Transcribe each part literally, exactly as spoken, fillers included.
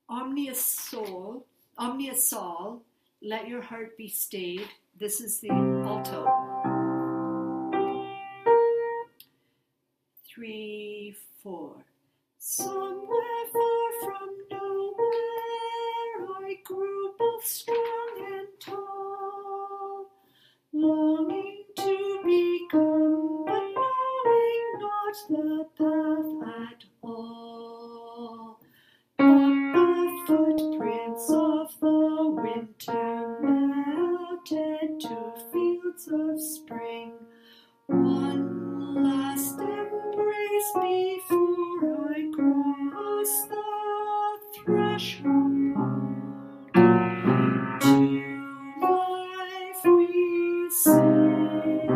Omnia Sol, Omnia Sol, let your heart be stayed. This is the alto. Three, four. Somewhere far from nowhere, I grew both strong and tall, longing to become, but knowing not the path at all. But the footprints of the winter melted to fields of spring. One last embrace before I cross the threshold. To life we sing.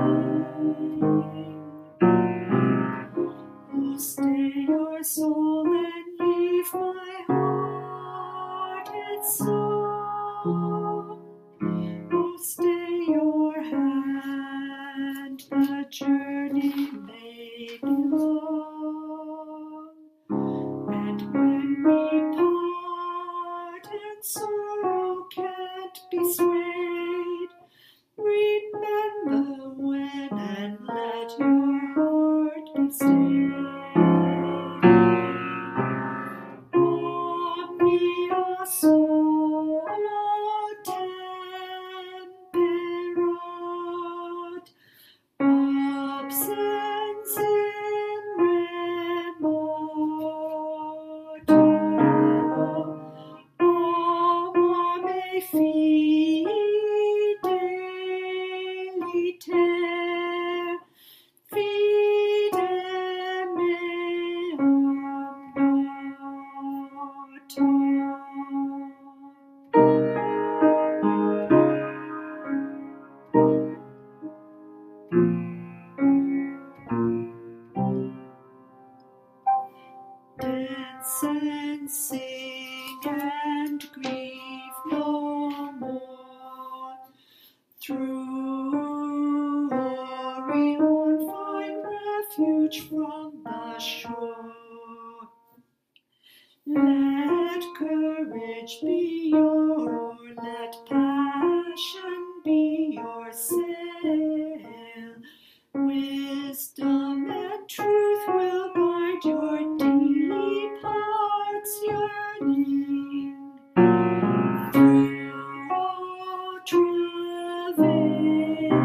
Oh, stay your soul and leave my heart its song. Oh, stay your hand, the journey may be long. And when we part and sorrow can't be swayed, remember when and let your heart be stayed. Omnia Sol temperat, absens in remoto, amame fideliter, fidem meam nato. Dance and sing and grieve no more. Through Orion find refuge from the shore. Let courage be your, let passion be your sail. Wisdom and truth will guide your deep heart's yearning. Through all travail,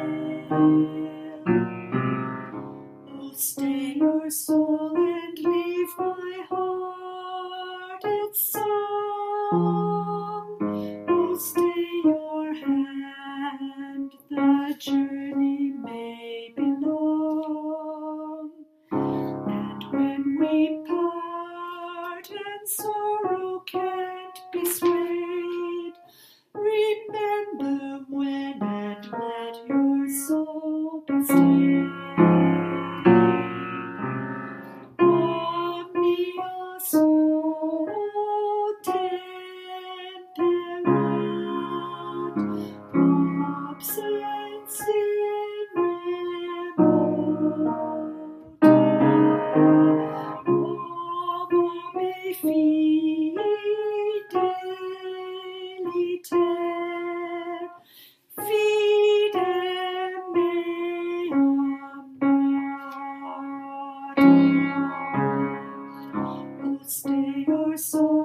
oh, stay your soul and leave my heart its song. Oh, stay your hand, the journey may be long. And when we part and sorrow can't be swayed, remember when and let your soul be stayed. Omnia Sol temperat, absens in remoto, amame fideliter, fidem meam nato. Oh, stay your soul